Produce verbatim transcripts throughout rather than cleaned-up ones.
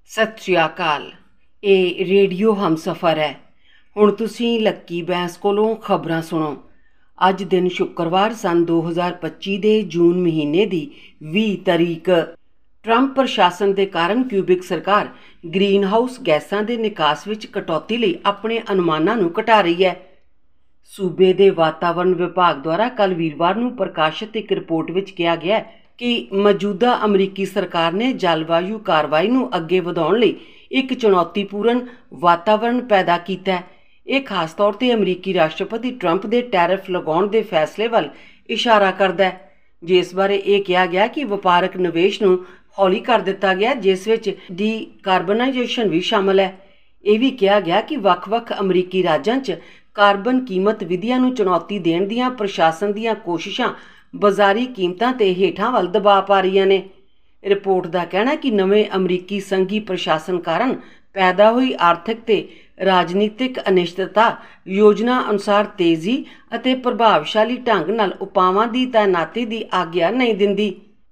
सत श्री अकाल। ये रेडियो हमसफ़र है। हुण तुसीं लक्की बैंस कोलों खबरां सुणो। अज दिन शुक्रवार सन दो हज़ार पच्ची दे जून महीने दी बीस तरीक। ट्रंप प्रशासन के कारण क्यूबिक सरकार ग्रीन हाउस गैसां दे निकास विच कटौती लई अपने अनुमानां नूं घटा रही है। सूबे दे वातावरण विभाग द्वारा कल वीरवार नूं प्रकाशित एक रिपोर्ट विच कहा गया है कि मौजूदा अमरीकी सरकार ने जलवायु कार्रवाई नूं अगे वधाउण लई एक चुनौतीपूर्ण वातावरण पैदा कीता है। यह खास तौर पर अमरीकी राष्ट्रपति ट्रंप के टैरिफ लगाउण दे फैसले वल इशारा करदा है, जिस बारे यह कहा गया कि वपारक निवेश नूं हौली कर दिता गया, जिस विच डी कार्बनाइजेशन भी शामिल है। यह भी कहा गया कि वख-वख अमरीकी राज्यां च कार्बन कीमत विधियां नूं चुनौती देण दीआं प्रशासन दीआं कोशिशां बाजारी कीमतां ते हेठां वल दबाਅ पा रहीआं ने। रिपोर्ट का कहना है कि नवे अमरीकी संघी प्रशासन कारण पैदा हुई आर्थिक ते राजनीतिक अनिश्चितता योजना अनुसार तेजी अते प्रभावशाली ढंग नाल उपावां दी तैनाती दी आग्या नहीं दिंदी।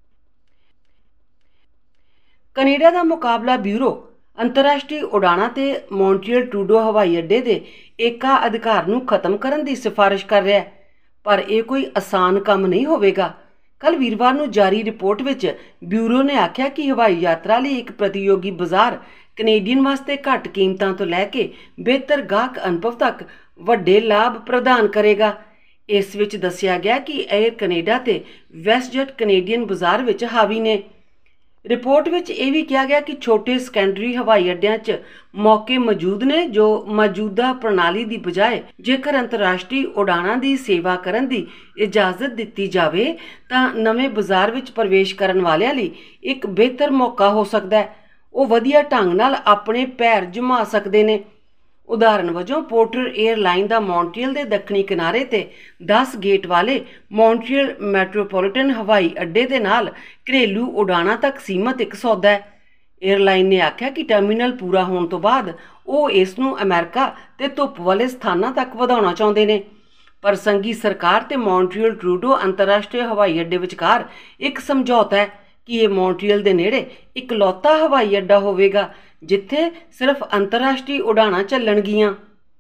कनेडा का मुकाबला ब्यूरो अंतरराष्ट्रीय उड़ाणां ते मॉन्ट्रियल ट्रूडो हवाई अड्डे के एका अधिकार नूं खत्म करन दी सिफारिश कर रहा है, पर यह कोई आसान काम नहीं होवेगा। कल वीरवार नूं जारी रिपोर्ट विच ब्यूरो ने आख्या कि हवाई यात्रा लई एक प्रतियोगी बाजार कनेडियन वास्ते घट कीमतां तो लैके बेहतर गाहक अनुभव तक वड्डे लाभ प्रदान करेगा। इस विच दस्सिया गया कि एयर कनेडा ते वैस्टजेट कनेडियन बाजार विच हावी ने। रिपोर्ट विच यह भी कहा गया कि छोटे सैकेंडरी हवाई अड्डियां च मौके मौजूद ने जो मौजूदा प्रणाली की बजाय जेकर अंतरराष्ट्रीय उड़ाणां की सेवा करन दी इजाजत दिती जाए तो नवे बाजार विच प्रवेश करन वालियां लई एक बेहतर मौका हो सकता है। वो वधिया ढंग नाल अपने पैर जमा सकते हैं। उदाहरण वजों पोर्टर एयरलाइन का मॉन्ट्रियल के दक्षिणी किनारे ते दस गेट वाले मॉन्ट्रियल मैट्रोपोलिटन हवाई अड्डे के नाल घरेलू उड़ाणां तक सीमित एक सौदा है। एयरलाइन ने आख्या कि टर्मीनल पूरा होने तो बाद वो इस नूं अमेरिका ते धुप वाले स्थानां तक वधाउणा चाहुंदे ने, पर संघी सरकार ते मॉन्ट्रियल ट्रूडो अंतरराष्ट्रीय हवाई अड्डे विचकार एक समझौता है कि यह मॉन्ट्रियल के नेड़े इकलौता हवाई अड्डा होवेगा जिथे सिर्फ अंतरराष्ट्रीय उड़ाणां चलणगियां।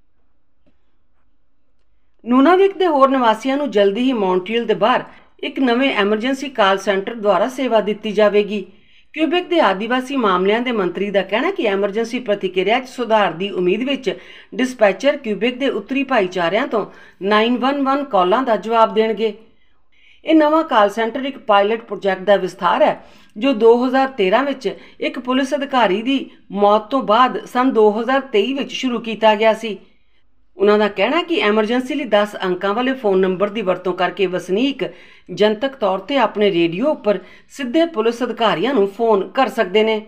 नूनाविक के होर निवासियों नूं जल्दी ही मॉन्ट्रियल के बाहर एक नवे एमरजेंसी कॉल सेंटर द्वारा सेवा दी जाएगी। क्यूबिक के आदिवासी मामलों के मंत्री का कहना है कि एमरजेंसी प्रतिक्रिया सुधार की उम्मीद विच डिस्पैचर क्यूबिक के उत्तरी भाईचारिਆਂ तो नाइन वन वन कॉलों का जवाब देणगे। यह नवा कॉल सेंटर एक पायलट प्रोजैक्ट का विस्तार है जो दो हज़ार तेरह विच एक पुलिस अधिकारी की मौत तो बाद सन दो हज़ार तेई विच शुरू किया गया सी। उन्हों का कहना है कि एमरजेंसी लिए दस अंकों वाले फोन नंबर की वरतों करके वसनीक जनतक तौर पर अपने रेडियो पर सीधे पुलिस अधिकारियों को फोन कर सकते हैं।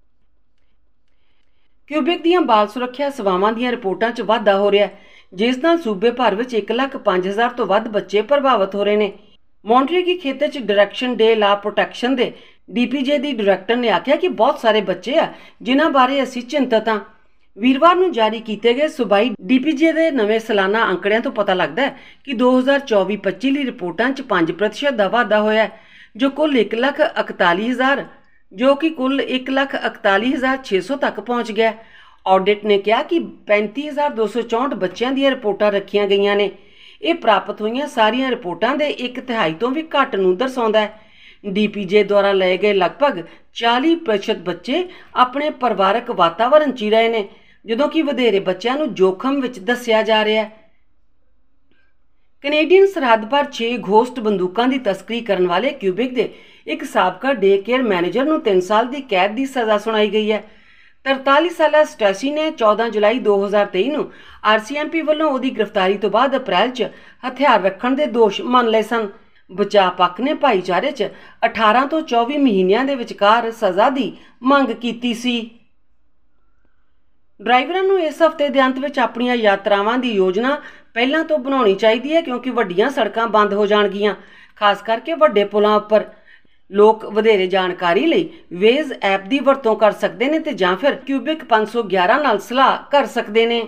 क्यूबिक दीआं बाल सुरक्षा सेवावां दीआं रिपोर्टां च वाधा हो रहा है, जिस नाल सूबे भर विच एक लख पाँच हज़ार तो वध बच्चे प्रभावित हो रहे हैं। मॉन्ट्रियल की खेतर च डायरैक्शन डे ला प्रोटैक्शन के डी पी जे की डायरैक्टर ने आख्या कि बहुत सारे बच्चे आ जिन्हां बारे असीं चिंतित हाँ। वीरवार नूं जारी किए गए सूबाई डी पी जे के नवे सालाना अंकड़ियां तो पता लगता है कि दो हज़ार चौबी पच्ची ली रिपोर्टां च पाँच प्रतिशत का वाधा होया है, जो कुल एक लख इकताली हज़ार जो कि कुल एक लख इकताली हज़ार छे सौ तक पहुँच गया। ऑडिट ने कहा कि पैंती हज़ार दो सौ चौंठ बच्चों दी रिपोर्टां रखियां गईयां ने। ये प्राप्त हुई सारिया रिपोर्टां दे एक तिहाई तो भी घट नूं दर्शाउंदा है। डी पी जे द्वारा लए गए लगभग चालीस प्रतिशत बच्चे अपने परिवारक वातावरण च ही रहे ने, जदों कि वधेरे बच्चों नूं जोखम विच दस्सिया जा रहा है। कनेडियन सरहद पर छे घोस्ट बंदूकों की तस्करी करने वाले क्यूबिक के एक साबका डे केयर मैनेजर नूं तीन साल की कैद की सज़ा सुनाई गई है। तरताली साला स्टैसी ने चौदह जुलाई दो हज़ार तेई नूं आर सी एम पी वालों उहदी गिरफ्तारी तो बाद अप्रैल च हथियार रखण के दोष मन लए सन। बचाव पक्ष ने भाईचारे च अठारह तो चौबी महीनों के विचकार सज़ा की मंग की सी। ड्राइवरां नूं इस हफ्ते के अंत में अपनी यात्रावां की योजना पहलां तो बनाउणी चाहीदी है, क्योंकि वड्डियां सड़कां बंद हो जाणगियां, खास करके वड्डे पुलां उपर। लोग वधेरे जानकारी लई वेज ऐप की वरतों कर सकते हैं ते जां फिर क्यूबिक पाँच सौ ग्यारह नाल सलाह कर सकते हैं।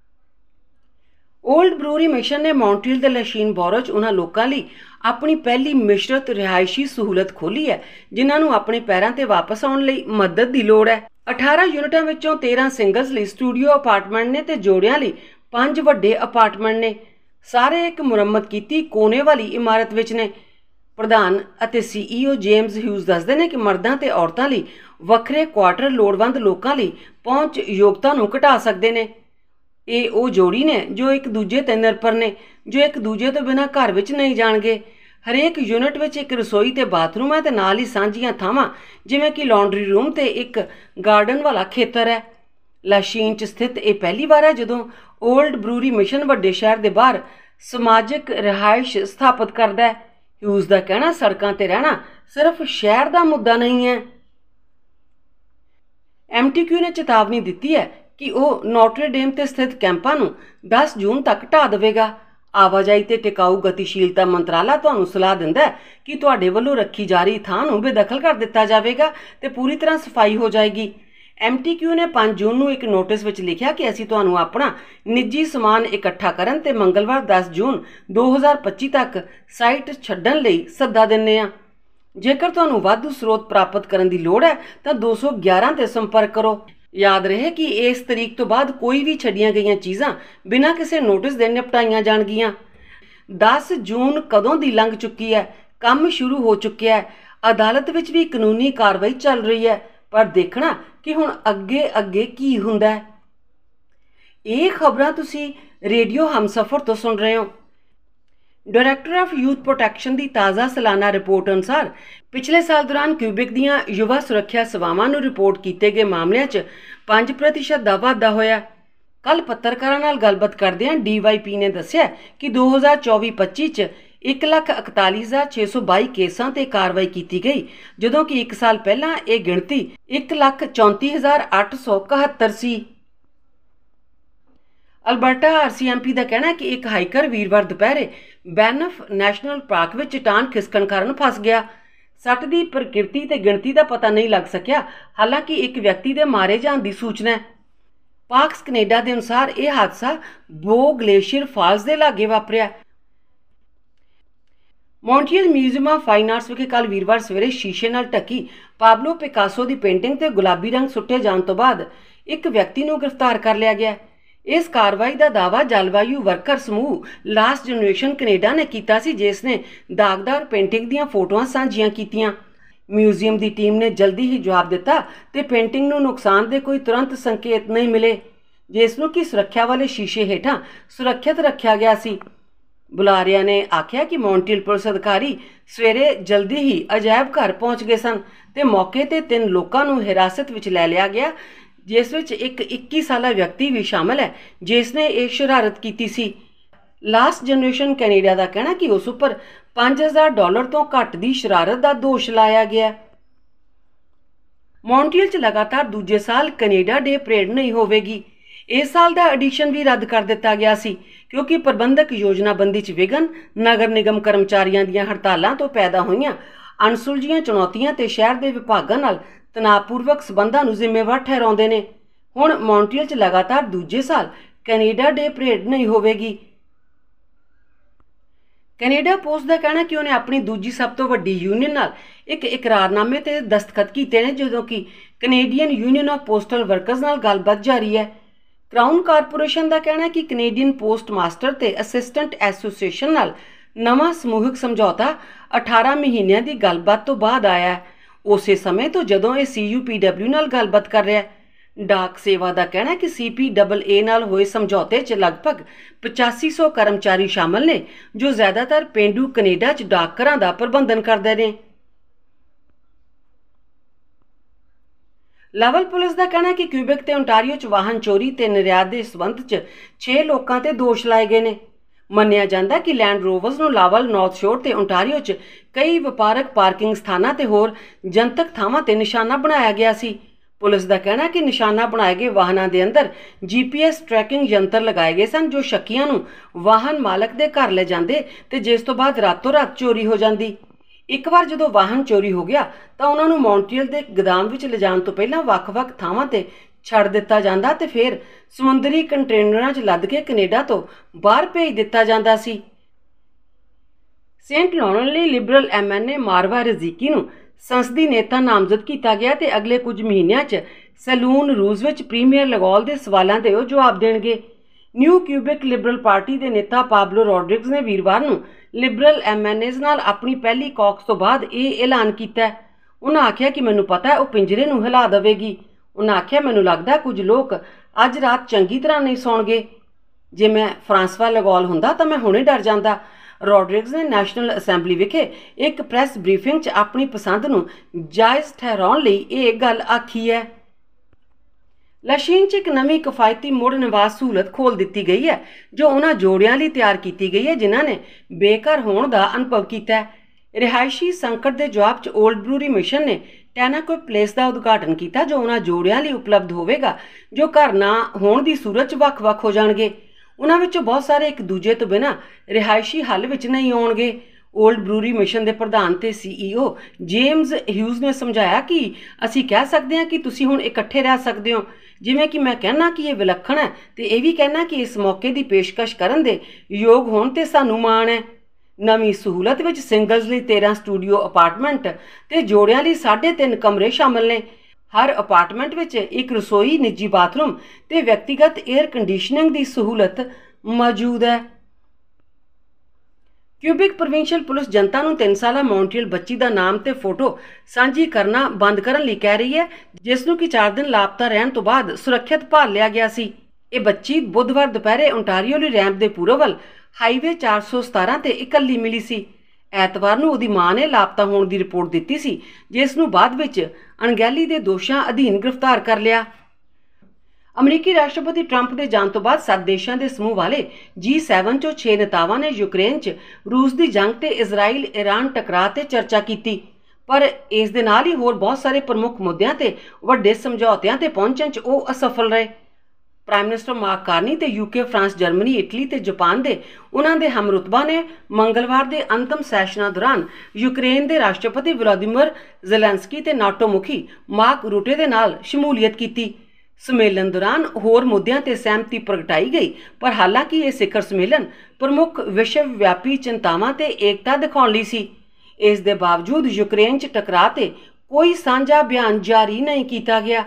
ओल्ड ब्रूअरी मिशन ने मॉन्ट्रियल के लशीन बोरो च उन्हां लोकां लई अपनी पहली मिश्रित रिहायशी सहूलत खोली है जिन्हां नूं अपने पैरां ते वापस आउण लई मदद की लोड़ है। अठारह यूनिटां विचों तेरह सिंगल्स लई स्टूडियो अपार्टमेंट ने ते जोड़ियां लई पांच वड्डे अपार्टमेंट ने। सारे एक मुरम्मत कीती कोने वाली इमारत विच ने। प्रधान अते सीईओ जेम्स ह्यूज दसदे ने कि मर्दां ते औरतां लई वखरे क्वार्टर लोड़वंद लोकां लई पहुंच योग्यता नूं घटा सकदे ने। ਇਹ ਉਹ ਜੋੜੀ ਨੇ ਜੋ ਇੱਕ ਦੂਜੇ ਤੇ ਨਿਰਭਰ ਨੇ, ਜੋ ਇੱਕ ਦੂਜੇ ਤੋਂ ਬਿਨਾਂ ਘਰ ਵਿੱਚ ਨਹੀਂ ਜਾਣਗੇ। ਹਰੇਕ ਯੂਨਿਟ ਵਿੱਚ ਇੱਕ ਰਸੋਈ ਤੇ ਬਾਥਰੂਮ ਹੈ ਤੇ ਨਾਲ ਹੀ ਸਾਂਝੀਆਂ ਥਾਵਾਂ ਜਿਵੇਂ ਕਿ ਲਾਂਡਰੀ ਰੂਮ ਤੇ ਇੱਕ ਗਾਰਡਨ ਵਾਲਾ ਖੇਤਰ ਹੈ। ਲਾਸ਼ੀਨ 'ਚ ਸਥਿਤ ਇਹ ਪਹਿਲੀ ਵਾਰ ਹੈ ਜਦੋਂ ਓਲਡ ਬਰੂਰੀ ਮਿਸ਼ਨ ਵੱਡੇ ਸ਼ਹਿਰ ਦੇ ਬਾਹਰ ਸਮਾਜਿਕ ਰਿਹਾਇਸ਼ ਸਥਾਪਿਤ ਕਰਦਾ ਹੈ। ਹਿਊਜ਼ ਦਾ ਕਹਿਣਾ ਸੜਕਾਂ ਤੇ ਰਹਿਣਾ ਸਿਰਫ ਸ਼ਹਿਰ ਦਾ ਮੁੱਦਾ ਨਹੀਂ ਹੈ। ਐਮ ਟੀ ਕਿਊ ਨੇ ਚੇਤਾਵਨੀ ਦਿੱਤੀ ਹੈ कि वह नोटरे डेम ते स्थित कैंपां नूं दस जून तक ढा देवेगा। आवाजाही ते टिकाऊ गतिशीलता मंत्राला तुहानूं सलाह दिंदा है कि तुहाडे वल्लों रखी जा रही थां नूं बेदखल कर दिता जावेगा ते पूरी तरह सफाई हो जाएगी। एम टी क्यू ने पांच जून नूं एक नोटिस विच लिखिया कि असीं तुहानूं अपना निजी समान इकट्ठा करन ते मंगलवार दस जून दो हज़ार पच्ची तक साइट छड्डण लई सद्दा दिंदे हां। जेकर तुहानूं वाधू स्रोत प्राप्त करन दी लोड़ है तां दो सौ ग्यारह ते संपर्क करो। याद रहे कि इस तरीक तो बाद कोई भी छड्डियां गईयां चीज़ां बिना किसी नोटिस दे निपटाईयां जाणगियां। दस जून कदों दी लंघ चुकी है, काम शुरू हो चुकिया है, अदालत विच भी कानूनी कार्रवाई चल रही है, पर देखना कि हुण अगे अगे की हुंदा है। ये खबरां तुसीं रेडियो हमसफर तो सुन रहे हो। डायरैक्टर ऑफ यूथ प्रोटैक्शन की ताज़ा सालाना रिपोर्ट अनुसार पिछले साल दौरान क्यूबिक दीआं युवा सुरक्षा सेवावां नूं रिपोर्ट कीते गए मामलिਆਂ 'ਚ पाँच प्रतिशत ਦਾ ਵਾਧਾ ਹੋਇਆ। ਕੱਲ पत्रकारां नाल गलबात करदिआं डी वाई पी ने दस्सिआ कि दो हज़ार चौबी पच्ची च एक लख इकताली हज़ार छे सौ बाई केसां ते कार्रवाई की गई, जदों कि एक साल पहलां ये गिणती एक लख चौंती हज़ार अठ सौ इकहत्तर सी। Alberta R C M P का कहना है कि एक हाइकर वीरवार दोपहरे बैनफ नैशनल पार्क में चट्टान खिसकण कारण फस गया। सट की प्रकृति ते गिणती का पता नहीं लग सकिया, हालांकि एक व्यक्ति के मारे जाने की सूचना है। पार्क्स कनेडा के अनुसार यह हादसा बो ग्लेशियर फॉल्स के लागे वापरिया। Montreal Museum of Fine Arts विखे कल वीरवार सवेरे शीशे नाल ढकी पाब्लो पिकासो की पेंटिंग ते गुलाबी रंग सुट्टे जाने तो बाद एक व्यक्ति को गिरफ्तार कर लिया गया। इस कार्रवाई का दावा जलवायु वर्कर समूह लास्ट जनरेशन कनेडा ने किया सी, जिसने दागदार पेंटिंग दीआं फोटोआं सांझियां कीतियां। म्यूजियम की टीम ने जल्दी ही जवाब दिता ते पेंटिंग नूं नुकसान के कोई तुरंत संकेत नहीं मिले, जिसनूं कि सुरक्षा वाले शीशे हेठां सुरक्षित रखा गया सी। बुलारिया ने आख्या कि मॉन्ट्रियल पुलिस अधिकारी सवेरे जल्दी ही अजायब घर पहुँच गए सन ते मौके ते तीन लोगों नूं हिरासत विच लै लिया गया, जिस विच एक इक्की साला व्यक्ति भी शामिल है जिसने एक शरारत की सी। लास्ट जनरेशन कैनेडा का कहना कि उस उपर पाँच हज़ार डॉलर तो घट की शरारत का दोष लाया गया। मॉन्ट्रियल च लगातार दूजे साल कनेडा डे परेड नहीं होवेगी। इस साल का एडिशन भी रद्द कर दिता गया सी क्योंकि प्रबंधक योजनाबंदी च विघन, नगर निगम कर्मचारियों दीआं हड़तालां तो पैदा होईयां अणसुलझीआं चुनौतियां ते शहर के विभागां नाल तनावपूर्वक संबंधां नूं जिम्मेवार ठहराउंदे ने। हुण मॉन्ट्रियल च लगातार दूजे साल कैनेडा डे परेड नहीं होवेगी। कैनेडा पोस्ट का कहना कि उन्हें अपनी दूजी सब तो वड्डी यूनियन नाल एक इकरारनामे ते दस्तखत कीते ने, जदों कि Canadian Union of Postal Workers नाल गलबात जारी है। क्राउन कारपोरेशन का कहना है कि कनेडियन पोस्ट मास्टर ते असिस्टेंट एसोसीएशन नाल नवां समूहिक समझौता अठारह महीनों की गलबात तो बाद आया है, उस समय तो जदों ये सी यू पी डबल्यू नाल गलबात कर रहा है। डाक सेवा का कहना है कि सी पी डबल ए नाल होए समझौते च लगभग पचासी सौ कर्मचारी शामिल ने, जो ज़्यादातर पेंडू कनेडा च डाकघरां दा प्रबंधन करदे ने। लेवल पुलिस का कहना है कि क्यूबिक ते ओंटारियो च वाहन चोरी ते निर्यात के संबंध च छे लोगों ते दोष लाए गए ने। मन्निया जांदा कि लैंड रोवर्स नूं लावल नॉर्थ शोर ते ओंटारियो च कई वपारक पार्किंग स्थानां ते होर जनतक थावां ते निशाना बनाया गया सी। पुलिस का कहना है कि निशाना बनाए गए वाहनों के अंदर जी पी एस ट्रैकिंग यंत्र लगाए गए सन, जो शक्कियां नूं वाहन मालक के घर ले जाते ते जिस तो बाद रातों रात चोरी हो जाती। एक बार जो वाहन चोरी हो गया तो उन्होंने मॉन्ट्रियल के गोदाम में ले जाने तो पहला वख-वख थावां ते छड़ दिता जांदा ते फिर समुद्री कंटेनरां च लद के कनेडा तो बाहर भेज दिता जांदा सी। सेंट लॉरेंस लई liberal M N A Marwah Rizqy नूं संसदी नेता नामजद किया गया ते अगले कुछ महीनों च ਸੈਲੂਨ ਰੂਸ ਵਿੱਚ ਪ੍ਰੀਮੀਅਰ ਲਗੌਲ ਦੇ ਸਵਾਲਾਂ ਦੇ ਉਹ ਜਵਾਬ ਦੇਣਗੇ। ਨਿਊ ਕਿਊਬਿਕ ਲਿਬਰਲ ਪਾਰਟੀ ਦੇ ਨੇਤਾ ਪਾਬਲੋ ਰੋਡਰਿਗਜ਼ ਨੇ ਵੀਰਵਾਰ ਨੂੰ ਲਿਬਰਲ ਐਮ ਐਨ ਏਜ਼ ਨਾਲ ਆਪਣੀ ਪਹਿਲੀ ਕੌਕਸ ਤੋਂ ਬਾਅਦ ਇਹ ਐਲਾਨ ਕੀਤਾ। ਉਹਨਾਂ ਆਖਿਆ ਕਿ ਮੈਨੂੰ ਪਤਾ ਹੈ ਉਹ ਪਿੰਜਰੇ ਨੂੰ ਹਿਲਾ ਦੇਵੇਗੀ। ਉਹਨਾਂ ਆਖਿਆ ਮੈਨੂੰ ਲੱਗਦਾ ਕੁਝ ਲੋਕ ਅੱਜ ਰਾਤ ਚੰਗੀ ਤਰ੍ਹਾਂ ਨਹੀਂ ਸੌਣਗੇ। ਜੇ ਮੈਂ ਫਰਾਂਸਵਾ ਲਗੌਲ ਹੁੰਦਾ ਤਾਂ ਮੈਂ ਹੁਣੇ ਡਰ ਜਾਂਦਾ। ਰੋਡਰਿਗਜ਼ ਨੇ ਨੈਸ਼ਨਲ ਅਸੈਂਬਲੀ ਵਿਖੇ ਇੱਕ ਪ੍ਰੈਸ ਬਰੀਫਿੰਗ 'ਚ ਆਪਣੀ ਪਸੰਦ ਨੂੰ ਜਾਇਜ਼ ਠਹਿਰਾਉਣ ਲਈ ਇਹ ਗੱਲ ਆਖੀ ਹੈ। ਲਾਸ਼ੀਨ 'ਚ ਇੱਕ ਨਵੀਂ ਕਿਫਾਇਤੀ ਮੁੜ ਨਿਵਾਸ ਸਹੂਲਤ ਖੋਲ੍ਹ ਦਿੱਤੀ ਗਈ ਹੈ ਜੋ ਉਹਨਾਂ ਜੋੜਿਆਂ ਲਈ ਤਿਆਰ ਕੀਤੀ ਗਈ ਹੈ ਜਿਨ੍ਹਾਂ ਨੇ ਬੇਘਰ ਹੋਣ ਦਾ ਅਨੁਭਵ ਕੀਤਾ ਹੈ। ਰਿਹਾਇਸ਼ੀ ਸੰਕਟ ਦੇ ਜਵਾਬ 'ਚ ਓਲਡ ਬਰੂਰੀ ਮਿਸ਼ਨ ਨੇ ਟੈਨਾਕੁਇਪ ਪਲੇਸ ਦਾ ਉਦਘਾਟਨ ਕੀਤਾ ਜੋ ਉਹਨਾਂ ਜੋੜਿਆਂ ਲਈ ਉਪਲਬਧ ਹੋਵੇਗਾ ਜੋ ਘਰ ਨਾ ਹੋਣ ਦੀ ਸੂਰਤ 'ਚ ਵੱਖ-ਵੱਖ ਹੋ ਜਾਣਗੇ। ਉਹਨਾਂ ਵਿੱਚੋਂ ਬਹੁਤ ਸਾਰੇ ਇੱਕ ਦੂਜੇ ਤੋਂ ਬਿਨਾਂ ਰਿਹਾਇਸ਼ੀ ਹੱਲ ਵਿੱਚ ਨਹੀਂ ਆਉਣਗੇ। ਓਲਡ ਬਰੂਰੀ ਮਿਸ਼ਨ ਦੇ ਪ੍ਰਧਾਨ ਤੇ ਸੀ ਈ ਓ ਜੇਮਜ਼ ਹਿਊਜ਼ ਨੇ ਸਮਝਾਇਆ ਕਿ ਅਸੀਂ ਕਹਿ ਸਕਦੇ ਹਾਂ ਕਿ ਤੁਸੀਂ ਹੁਣ ਇਕੱਠੇ ਰਹਿ ਸਕਦੇ ਹੋ। ਜਿਵੇਂ ਕਿ ਮੈਂ ਕਹਿਣਾ ਕਿ ਇਹ ਵਿਲੱਖਣ ਹੈ ਤੇ ਇਹ ਵੀ ਕਹਿਣਾ ਕਿ ਇਸ ਮੌਕੇ ਦੀ ਪੇਸ਼ਕਸ਼ ਕਰਨ ਦੇ ਯੋਗ ਹੋਣ ਤੇ ਸਾਨੂੰ ਮਾਣ ਹੈ। ਨਵੀਂ ਸਹੂਲਤ ਵਿੱਚ ਸਿੰਗਲਜ਼ ਲਈ ਤੇਰ੍ਹਾਂ ਸਟੂਡੀਓ ਅਪਾਰਟਮੈਂਟ ਤੇ ਜੋੜਿਆਂ ਲਈ ਸਾਢੇ ਤਿੰਨ ਕਮਰੇ ਸ਼ਾਮਲ ਨੇ। ਹਰ ਅਪਾਰਟਮੈਂਟ ਵਿੱਚ ਇੱਕ ਰਸੋਈ, ਨਿੱਜੀ ਬਾਥਰੂਮ ਤੇ ਵਿਅਕਤੀਗਤ ਏਅਰ ਕੰਡੀਸ਼ਨਿੰਗ ਦੀ ਸਹੂਲਤ ਮੌਜੂਦ ਹੈ। ਕਿਊਬਿਕ ਪ੍ਰੋਵਿੰਸ਼ੀਅਲ ਪੁਲਿਸ ਜਨਤਾ ਨੂੰ ਤਿੰਨ ਸਾਲਾ ਮੌਂਟਰੀਅਲ ਬੱਚੀ ਦਾ ਨਾਮ ਤੇ ਫੋਟੋ ਸਾਂਝੀ ਕਰਨਾ ਬੰਦ ਕਰਨ ਲਈ ਕਹਿ ਰਹੀ ਹੈ ਜਿਸ ਨੂੰ ਕਿ ਚਾਰ ਦਿਨ ਲਾਪਤਾ ਰਹਿਣ ਤੋਂ ਬਾਅਦ ਸੁਰੱਖਿਅਤ ਭਾਲ ਲਿਆ ਗਿਆ ਸੀ। ਇਹ ਬੱਚੀ ਬੁੱਧਵਾਰ ਦੁਪਹਿਰੇ ਓਨਟਾਰੀਓ ਲਈ ਰੈਂਪ ਦੇ ਪੂਰਬ ਵੱਲ ਹਾਈਵੇ ਚਾਰ ਸੌ ਸਤਾਰਾਂ ਤੇ ਇਕੱਲੀ ਮਿਲੀ ਸੀ। ਐਤਵਾਰ ਨੂੰ ਉਹਦੀ ਮਾਂ ਨੇ ਲਾਪਤਾ ਹੋਣ ਦੀ ਰਿਪੋਰਟ ਦਿੱਤੀ ਸੀ ਜਿਸ ਨੂੰ ਬਾਅਦ ਵਿੱਚ ਅਣਗਹਿਲੀ ਦੇ ਦੋਸ਼ਾਂ ਅਧੀਨ ਗ੍ਰਿਫਤਾਰ ਕਰ ਲਿਆ। ਅਮਰੀਕੀ ਰਾਸ਼ਟਰਪਤੀ ਟਰੰਪ ਦੇ ਜਾਣ ਤੋਂ ਬਾਅਦ ਸੱਤ ਦੇਸ਼ਾਂ ਦੇ ਸਮੂਹ ਵਾਲੇ ਜੀ ਸੈਵਨ ਚੋਂ ਛੇ ਨੇਤਾਵਾਂ ਨੇ ਯੂਕਰੇਨ 'ਚ ਰੂਸ ਦੀ ਜੰਗ ਤੇ ਇਜ਼ਰਾਈਲ ਈਰਾਨ ਟਕਰਾਅ ਤੇ ਚਰਚਾ ਕੀਤੀ, ਪਰ ਇਸ ਦੇ ਨਾਲ ਹੀ ਹੋਰ ਬਹੁਤ ਸਾਰੇ ਪ੍ਰਮੁੱਖ ਮੁੱਦਿਆਂ ਤੇ ਵੱਡੇ ਸਮਝੌਤਿਆਂ ਤੇ ਪਹੁੰਚਣ 'ਚ ਉਹ ਅਸਫਲ ਰਹੇ। ਪ੍ਰਾਈਮ ਮਿਨਿਸਟਰ ਮਾਰਕ ਕਾਰਨੀ ਤੇ ਯੂਕੇ, ਫਰਾਂਸ, ਜਰਮਨੀ, ਇਟਲੀ ਤੇ ਜਾਪਾਨ ਦੇ ਉਹਨਾਂ ਦੇ ਹਮਰੁਤਬਾ ਨੇ ਮੰਗਲਵਾਰ ਦੇ ਅੰਤਮ ਸੈਸ਼ਨਾਂ ਦੌਰਾਨ ਯੂਕਰੇਨ ਦੇ ਰਾਸ਼ਟਰਪਤੀ ਵਲੋਦੀਮਿਰ ਜ਼ੈਲੈਂਸਕੀ ਤੇ ਨਾਟੋ ਮੁਖੀ ਮਾਰਕ ਰੂਟੇ ਦੇ ਨਾਲ ਸ਼ਮੂਲੀਅਤ ਕੀਤੀ। ਸੰਮੇਲਨ ਦੌਰਾਨ ਹੋਰ ਮੁੱਦਿਆਂ ਤੇ ਸਹਿਮਤੀ ਪ੍ਰਗਟਾਈ ਗਈ, ਪਰ ਹਾਲਾਂਕਿ ਇਹ ਸਿਖਰ ਸੰਮੇਲਨ ਪ੍ਰਮੁੱਖ ਵਿਸ਼ਵ ਵਿਆਪੀ ਚਿੰਤਾਵਾਂ ਤੇ ਏਕਤਾ ਦਿਖਾਉਣ ਲਈ ਸੀ। ਇਸ ਦੇ ਬਾਵਜੂਦ ਯੂਕਰੇਨ 'ਚ ਟਕਰਾਅ ਤੇ ਕੋਈ ਸਾਂਝਾ ਬਿਆਨ ਜਾਰੀ ਨਹੀਂ ਕੀਤਾ ਗਿਆ।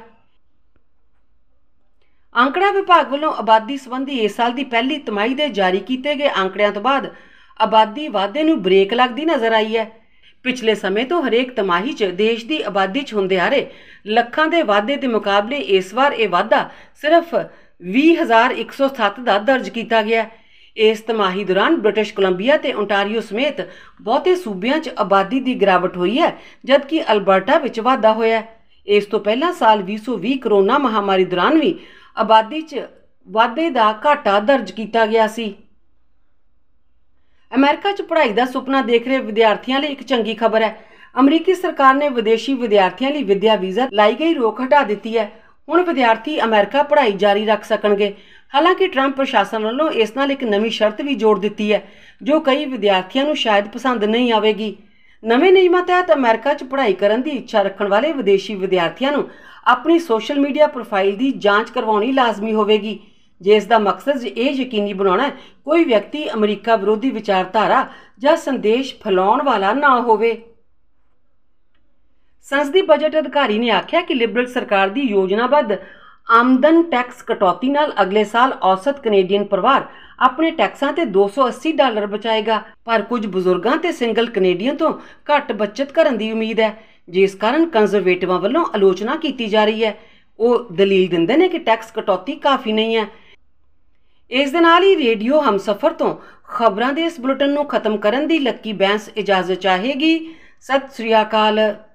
ਅੰਕੜਾ ਵਿਭਾਗ ਵੱਲੋਂ ਆਬਾਦੀ ਸੰਬੰਧੀ ਇਸ ਸਾਲ ਦੀ ਪਹਿਲੀ ਤਿਮਾਹੀ ਦੇ ਜਾਰੀ ਕੀਤੇ ਗਏ ਅੰਕੜਿਆਂ ਤੋਂ ਬਾਅਦ ਆਬਾਦੀ ਵਾਧੇ ਨੂੰ ਬ੍ਰੇਕ ਲੱਗਦੀ ਨਜ਼ਰ ਆਈ ਹੈ। ਪਿਛਲੇ ਸਮੇਂ ਤੋਂ ਹਰੇਕ ਤਿਮਾਹੀ 'ਚ ਦੇਸ਼ ਦੀ ਆਬਾਦੀ 'ਚ ਹੁੰਦੇ ਆ ਰਹੇ ਲੱਖਾਂ ਦੇ ਵਾਧੇ ਦੇ ਮੁਕਾਬਲੇ ਇਸ ਵਾਰ ਇਹ ਵਾਧਾ ਸਿਰਫ ਵੀਹ ਹਜ਼ਾਰ ਇੱਕ ਸੌ ਸੱਤ ਦਾ ਦਰਜ ਕੀਤਾ ਗਿਆ। ਇਸ ਤਿਮਾਹੀ ਦੌਰਾਨ ਬ੍ਰਿਟਿਸ਼ ਕੋਲੰਬੀਆ ਤੇ ਓਨਟਾਰੀਓ ਸਮੇਤ ਬਹੁਤੇ ਸੂਬਿਆਂ 'ਚ ਆਬਾਦੀ ਦੀ ਗਿਰਾਵਟ ਹੋਈ ਹੈ, ਜਦਕਿ ਅਲਬਰਟਾ ਵਿੱਚ ਵਾਧਾ ਹੋਇਆ। ਇਸ ਤੋਂ ਪਹਿਲਾਂ ਸਾਲ ਵੀਹ ਸੌ ਵੀਹ ਕਰੋਨਾ ਮਹਾਮਾਰੀ ਦੌਰਾਨ ਵੀ ਆਬਾਦੀ 'ਚ ਵਾਧੇ ਦਾ ਘਾਟਾ ਦਰਜ ਕੀਤਾ ਗਿਆ ਸੀ। ਅਮਰੀਕਾ 'ਚ ਪੜ੍ਹਾਈ ਦਾ ਸੁਪਨਾ ਦੇਖ ਰਹੇ ਵਿਦਿਆਰਥੀਆਂ ਲਈ ਇੱਕ ਚੰਗੀ ਖਬਰ ਹੈ। ਅਮਰੀਕੀ ਸਰਕਾਰ ਨੇ ਵਿਦੇਸ਼ੀ ਵਿਦਿਆਰਥੀਆਂ ਲਈ ਵਿੱਦਿਆ ਵੀਜ਼ਾ ਲਾਈ ਗਈ ਰੋਕ ਹਟਾ ਦਿੱਤੀ ਹੈ। ਹੁਣ ਵਿਦਿਆਰਥੀ ਅਮਰੀਕਾ ਪੜ੍ਹਾਈ ਜਾਰੀ ਰੱਖ ਸਕਣਗੇ। ਹਾਲਾਂਕਿ ਟਰੰਪ ਪ੍ਰਸ਼ਾਸਨ ਵੱਲੋਂ ਇਸ ਨਾਲ ਇੱਕ ਨਵੀਂ ਸ਼ਰਤ ਵੀ ਜੋੜ ਦਿੱਤੀ ਹੈ ਜੋ ਕਈ ਵਿਦਿਆਰਥੀਆਂ ਨੂੰ ਸ਼ਾਇਦ ਪਸੰਦ ਨਹੀਂ ਆਵੇਗੀ। ਨਵੇਂ ਨਿਯਮਾਂ ਤਹਿਤ ਅਮਰੀਕਾ 'ਚ ਪੜ੍ਹਾਈ ਕਰਨ ਦੀ ਇੱਛਾ ਰੱਖਣ ਵਾਲੇ ਵਿਦੇਸ਼ੀ ਵਿਦਿਆਰਥੀਆਂ ਨੂੰ ਆਪਣੀ ਸੋਸ਼ਲ ਮੀਡੀਆ ਪ੍ਰੋਫਾਈਲ ਦੀ ਜਾਂਚ ਕਰਵਾਉਣੀ ਲਾਜ਼ਮੀ ਹੋਵੇਗੀ, ਜਿਸ ਦਾ ਮਕਸਦ ਇਹ ਯਕੀਨੀ ਬਣਾਉਣਾ ਹੈ ਕੋਈ ਵਿਅਕਤੀ ਅਮਰੀਕਾ ਵਿਰੋਧੀ ਵਿਚਾਰਧਾਰਾ ਜਾਂ ਸੰਦੇਸ਼ ਫੈਲਾਉਣ ਵਾਲਾ ਨਾ ਹੋਵੇ। ਸੰਸਦੀ ਬਜਟ ਅਧਿਕਾਰੀ ਨੇ ਆਖਿਆ ਕਿ ਲਿਬਰਲ ਸਰਕਾਰ ਦੀ ਯੋਜਨਾਬੱਧ ਆਮਦਨ ਟੈਕਸ ਕਟੌਤੀ ਨਾਲ ਅਗਲੇ ਸਾਲ ਔਸਤ ਕੈਨੇਡੀਅਨ ਪਰਿਵਾਰ ਆਪਣੇ ਟੈਕਸਾਂ ਤੇ ਦੋ ਸੌ ਅੱਸੀ ਡਾਲਰ ਬਚਾਏਗਾ, ਪਰ ਕੁਝ ਬਜ਼ੁਰਗਾਂ ਤੇ ਸਿੰਗਲ ਕੈਨੇਡੀਅਨ ਤੋਂ ਘੱਟ ਬਚਤ ਕਰਨ ਦੀ ਉਮੀਦ ਹੈ, ਜਿਸ ਕਾਰਨ ਕੰਜ਼ਰਵੇਟਿਵਾਂ ਵੱਲੋਂ ਆਲੋਚਨਾ ਕੀਤੀ ਜਾ ਰਹੀ ਹੈ। ਉਹ ਦਲੀਲ ਦਿੰਦੇ ਨੇ ਕਿ ਟੈਕਸ ਕਟੌਤੀ ਕਾਫੀ ਨਹੀਂ ਹੈ। ਇਸ ਦੇ ਨਾਲ ਹੀ ਰੇਡੀਓ ਹਮਸਫਰ ਤੋਂ ਖਬਰਾਂ ਦੇ ਇਸ ਬੁਲੇਟਿਨ ਨੂੰ ਖਤਮ ਕਰਨ ਦੀ ਲੱਕੀ ਬੈਂਸ ਇਜਾਜ਼ਤ ਚਾਹੇਗੀ। ਸਤਿ ਸ੍ਰੀ ਅਕਾਲ।